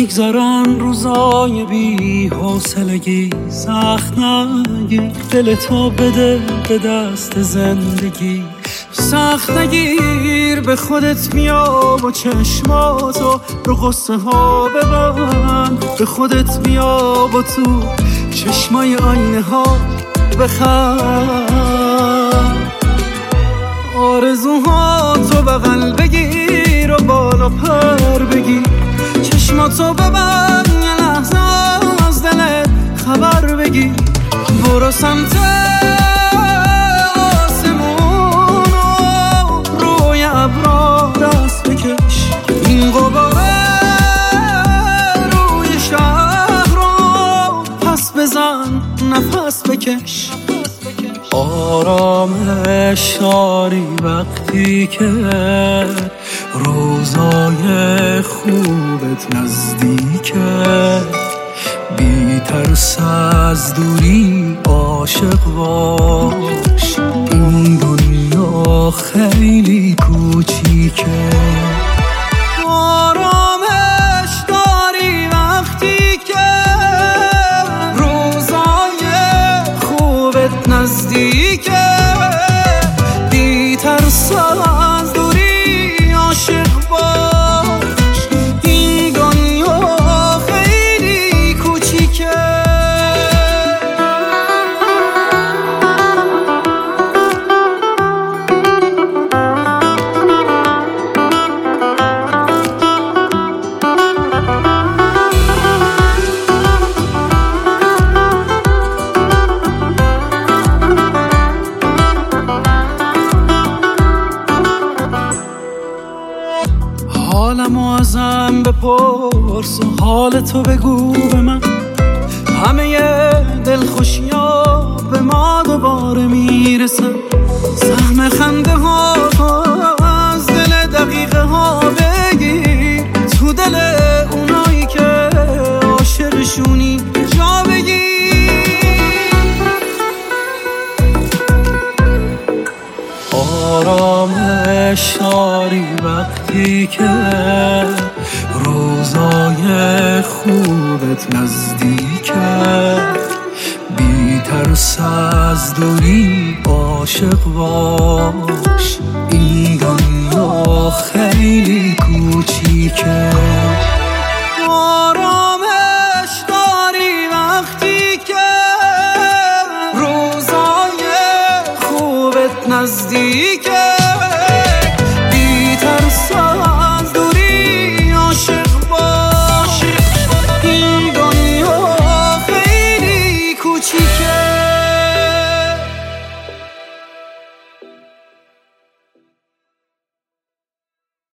میگذرن روزای بی حوصلگی، سخت نگیر دلتو بده به دست زندگی. سخت نگیر به خودت بیا و چشماتو رو قصه ها ببند. به خودت بیا و تو چشمای آینه ها بخند. آرزوهاتو بغل بگیر و بالا پر بگیر. چشماتو ببند یه لحظه از دلت خبر بگیر. برو سمت آسمون و روی ابرا دست بکش. این غباره روی شهر رو پس بزن نفس بکش. آرامش داری وقتی که روزای خوبت نزدیکه. بی ترس از دوری عاشق باش. این دنیا خیلی کوچیکه. آرامش داری وقتی که روزای خوبت نزدیکه. بی ترس از دوری عاشق باش. این دنیا خیلی کوچیکه. حالمو ازم بپرس و حالتو بگو به من. همه دلخوشیا به ما دوباره میرسن. سهم خنده ها از دل دقیقه ها بگیر. تو دل اونایی که عاشقشونی جا بگیر. آرامش داری وقتی که روزای خوبت نزدیکه. بی ترس از دوری عاشق باش. این دنیا خیلی کوچیکه. آرامش داری وقتی که روزای خوبت نزدیکه.